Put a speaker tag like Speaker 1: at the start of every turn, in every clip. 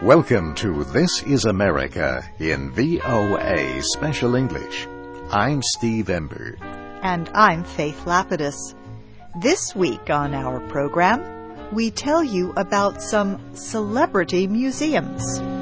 Speaker 1: Welcome to This is America in VOA Special English. I'm Steve Ember.
Speaker 2: And I'm Faith Lapidus. This week on our program, we tell you about some celebrity museums.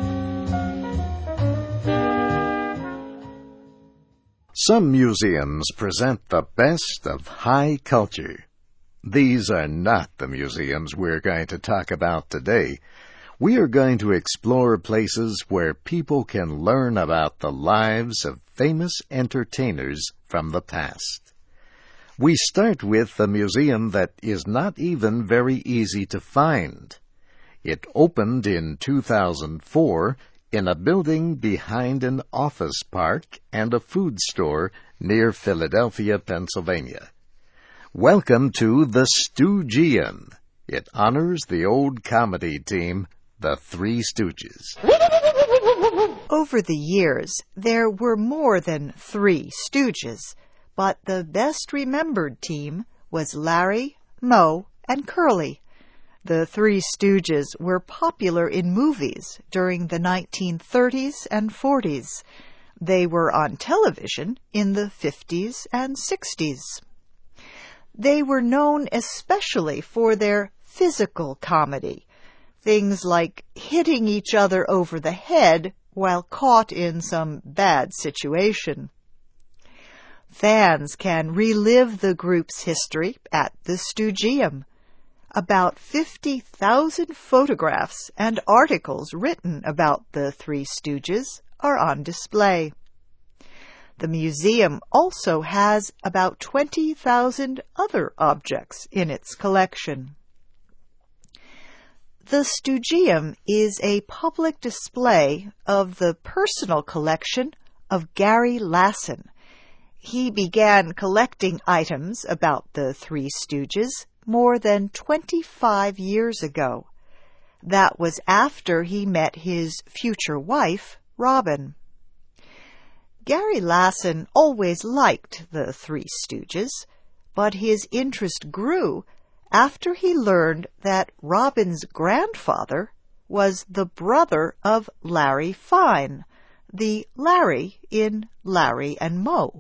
Speaker 1: Some museums present the best of high culture. These are not the museums we're going to talk about today. We are going to explore places where people can learn about the lives of famous entertainers from the past. We start with a museum that is not even very easy to find. It opened in 2004 in a building behind an office park and a food store near Philadelphia, Pennsylvania. Welcome to the Stoogeum. It honors the old comedy team, the Three Stooges.
Speaker 2: Over the years, there were more than 3 Stooges, but the best remembered team was Larry, Moe, and Curly. The Three Stooges were popular in movies during the 1930s and 40s. They were on television in the 50s and 60s. They were known especially for their physical comedy, things like hitting each other over the head while caught in some bad situation. Fans can relive the group's history at the Stoogeum. About 50,000 photographs and articles written about the Three Stooges are on display. The museum also has about 20,000 other objects in its collection. The Stoogeum is a public display of the personal collection of Gary Lassen. He began collecting items about the Three Stooges more than 25 years ago. That was after he met his future wife, Robin. Gary Lassen always liked the Three Stooges, but his interest grew after he learned that Robin's grandfather was the brother of Larry Fine, the Larry in Larry and Moe.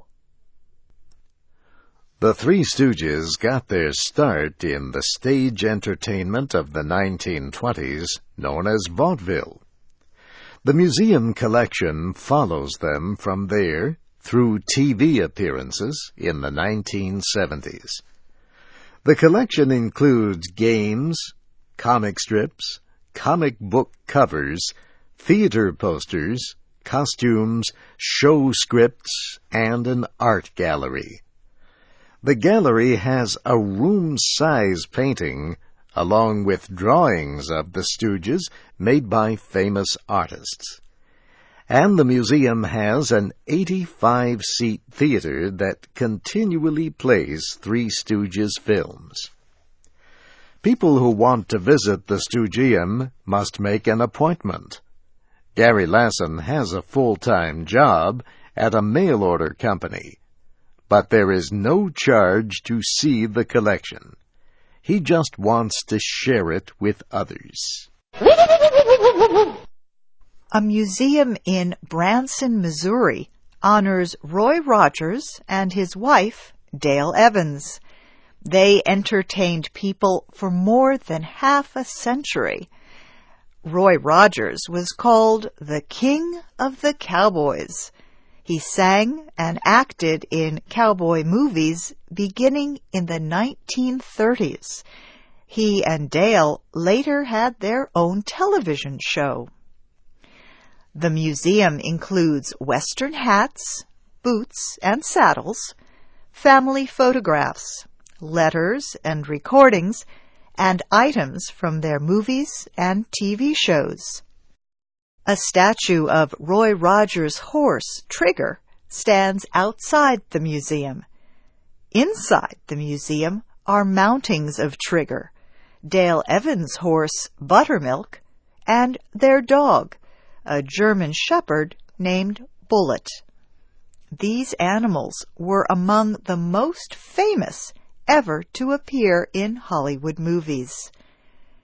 Speaker 1: The Three Stooges got their start in the stage entertainment of the 1920s known as vaudeville. The museum collection follows them from there through TV appearances in the 1970s. The collection includes games, comic strips, comic book covers, theater posters, costumes, show scripts, and an art gallery. The gallery has a room-size painting along with drawings of the Stooges made by famous artists. And the museum has an 85-seat theater that continually plays Three Stooges films. People who want to visit the Stoogeum must make an appointment. Gary Lassen has a full-time job at a mail-order company, but there is no charge to see the collection. He just wants to share it with others.
Speaker 2: A museum in Branson, Missouri, honors Roy Rogers and his wife, Dale Evans. They entertained people for more than half a century. Roy Rogers was called the King of the Cowboys. He sang and acted in cowboy movies beginning in the 1930s. He and Dale later had their own television show. The museum includes Western hats, boots and saddles, family photographs, letters and recordings, and items from their movies and TV shows. A statue of Roy Rogers' horse, Trigger, stands outside the museum. Inside the museum are mountings of Trigger, Dale Evans' horse, Buttermilk, and their dog, a German shepherd named Bullet. These animals were among the most famous ever to appear in Hollywood movies.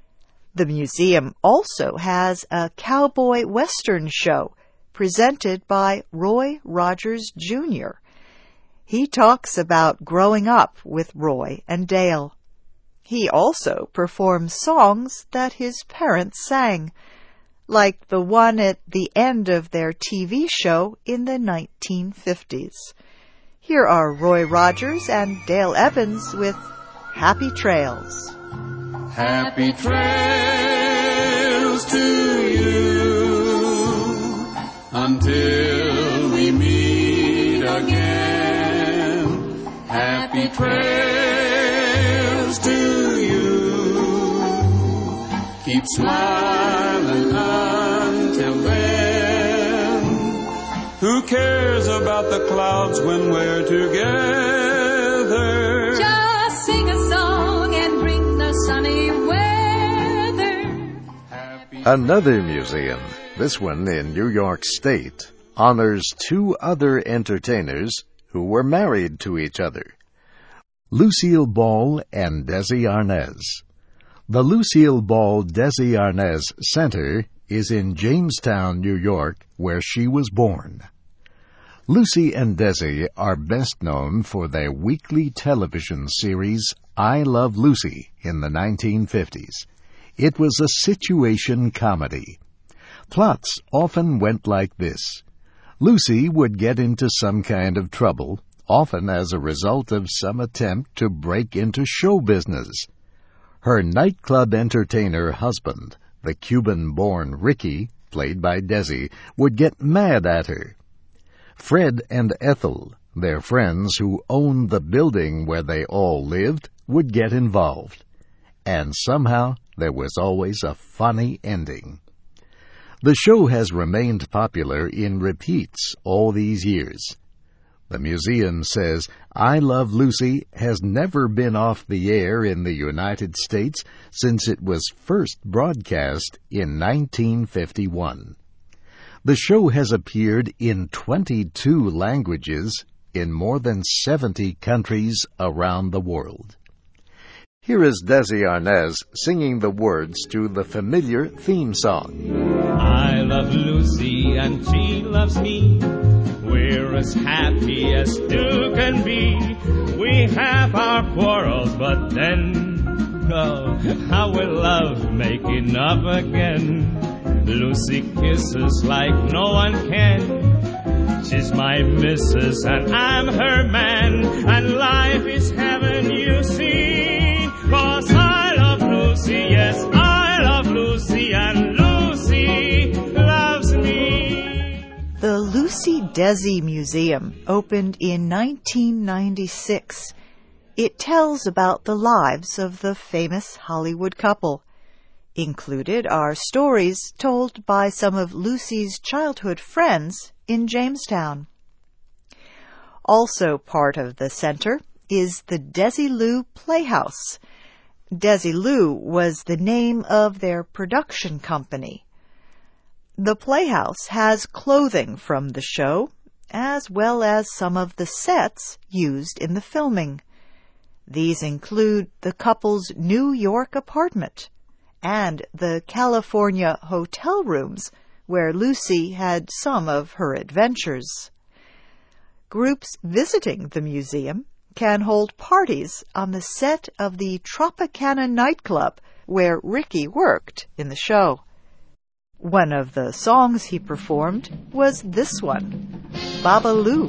Speaker 2: The museum also has a cowboy western show presented by Roy Rogers, Jr. He talks about growing up with Roy and Dale. He also performs songs that his parents sang, like the one at the end of their TV show in the 1950s. Here are Roy Rogers and Dale Evans with Happy Trails.
Speaker 3: Happy trails to you until we meet again. Happy trails to you. Keep smiling until then. Who cares about the clouds when we're together?
Speaker 4: Just sing a song and bring the sunny weather.
Speaker 1: Another museum, this one in New York State, honors two other entertainers who were married to each other, Lucille Ball and Desi Arnaz. The Lucille Ball Desi Arnaz Center is in Jamestown, New York, where she was born. Lucy and Desi are best known for their weekly television series I Love Lucy in the 1950s. It was a situation comedy. Plots often went like this. Lucy would get into some kind of trouble, often as a result of some attempt to break into show business. Her nightclub entertainer husband, the Cuban-born Ricky, played by Desi, would get mad at her. Fred and Ethel, their friends who owned the building where they all lived, would get involved. And somehow there was always a funny ending. The show has remained popular in repeats all these years. The museum says I Love Lucy has never been off the air in the United States since it was first broadcast in 1951. The show has appeared in 22 languages in more than 70 countries around the world. Here is Desi Arnaz singing the words to the familiar theme song.
Speaker 5: I love Lucy and she loves me. We're as happy as two can be. We have our quarrels, but then, oh, how we love making up again. Lucy kisses like no one can. She's my missus and I'm her man. And life is heaven, you see. 'Cause I love Lucy, yes, I love Lucy, and Lucy loves me.
Speaker 2: The Lucy Desi Museum opened in 1996. It tells about the lives of the famous Hollywood couple. Included are stories told by some of Lucy's childhood friends in Jamestown. Also part of the center is the Desilu Playhouse. Desilu was the name of their production company. The Playhouse has clothing from the show, as well as some of the sets used in the filming. These include the couple's New York apartment and the California hotel rooms where Lucy had some of her adventures. Groups visiting the museum can hold parties on the set of the Tropicana nightclub where Ricky worked in the show. One of the songs he performed was this one, Babaloo.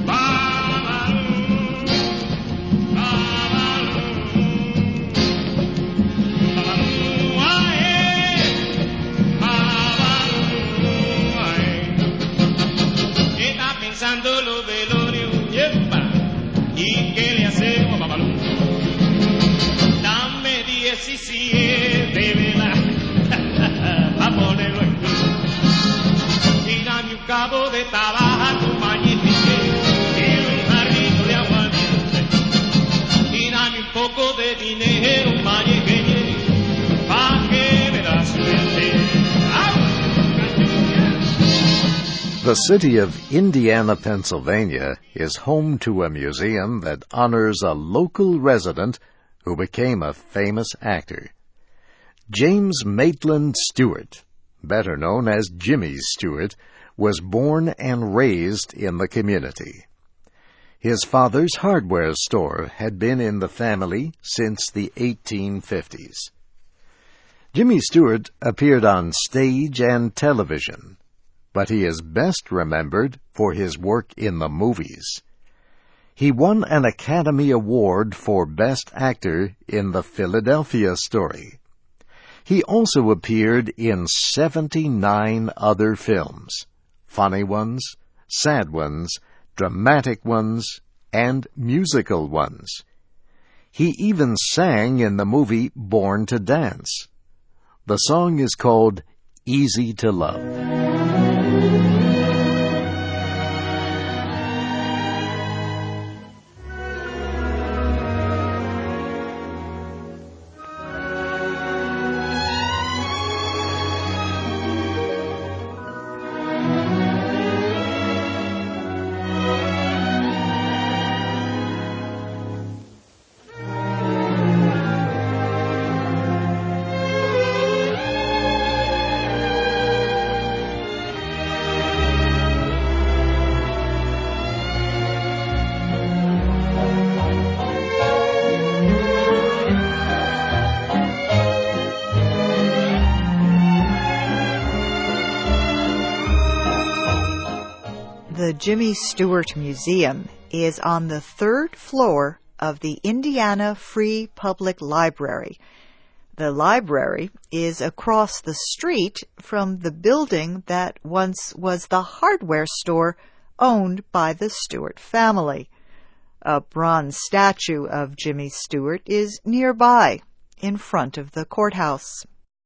Speaker 5: ¿Y qué le hacemos, Babalú? Dame 17 velas a ponerlo en cruz. Y dame un cabo de tabaco, un pañete y un jarrito de aguardiente. Y dame un poco de dinero, un pañete, pa' que me da suerte.
Speaker 1: The city of Indiana, Pennsylvania, is home to a museum that honors a local resident who became a famous actor. James Maitland Stewart, better known as Jimmy Stewart, was born and raised in the community. His father's hardware store had been in the family since the 1850s. Jimmy Stewart appeared on stage and television, but he is best remembered for his work in the movies. He won an Academy Award for Best Actor in The Philadelphia Story. He also appeared in 79 other films, funny ones, sad ones, dramatic ones, and musical ones. He even sang in the movie Born to Dance. The song is called Easy to Love.
Speaker 2: The Jimmy Stewart Museum is on the 3rd floor of the Indiana Free Public Library. The library is across the street from the building that once was the hardware store owned by the Stewart family. A bronze statue of Jimmy Stewart is nearby, in front of the courthouse.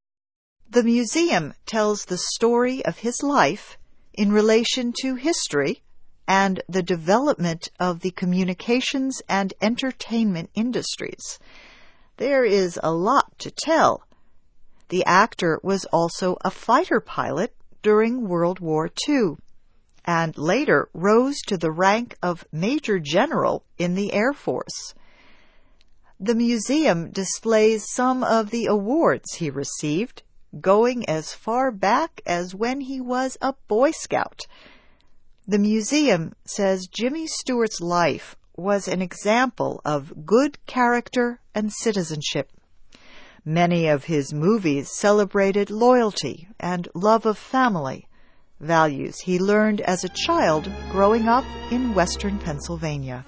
Speaker 2: The museum tells the story of his life in relation to history and the development of the communications and entertainment industries. There is a lot to tell. The actor was also a fighter pilot during World War II, and later rose to the rank of Major General in the Air Force. The museum displays some of the awards he received, going as far back as when he was a Boy Scout. The museum says Jimmy Stewart's life was an example of good character and citizenship. Many of his movies celebrated loyalty and love of family, values he learned as a child growing up in western Pennsylvania.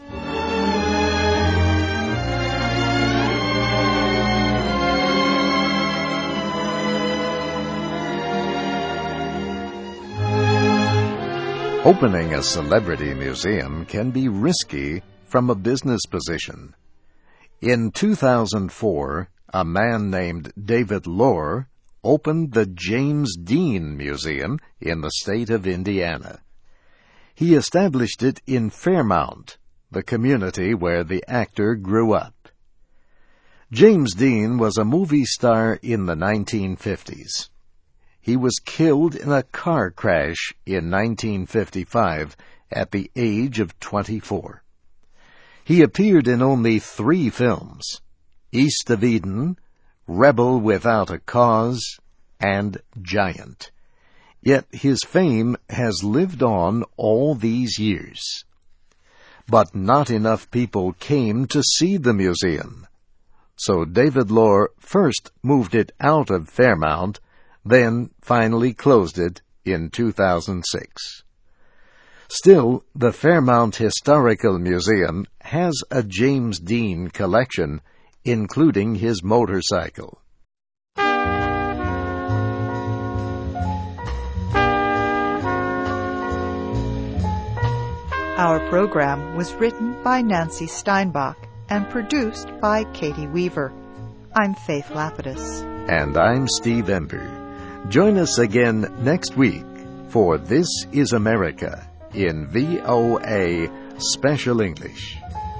Speaker 1: Opening a celebrity museum can be risky from a business position. In 2004, a man named David Lohr opened the James Dean Museum in the state of Indiana. He established it in Fairmount, the community where the actor grew up. James Dean was a movie star in the 1950s. He was killed in a car crash in 1955 at the age of 24. He appeared in only 3 films: East of Eden, Rebel Without a Cause, and Giant. Yet his fame has lived on all these years. But not enough people came to see the museum. So David Lohr first moved it out of Fairmount, then finally closed it in 2006. Still, the Fairmount Historical Museum has a James Dean collection, including his motorcycle.
Speaker 2: Our program was written by Nancy Steinbach and produced by Katie Weaver. I'm Faith Lapidus.
Speaker 1: And I'm Steve Ember. Join us again next week for This is America in VOA Special English.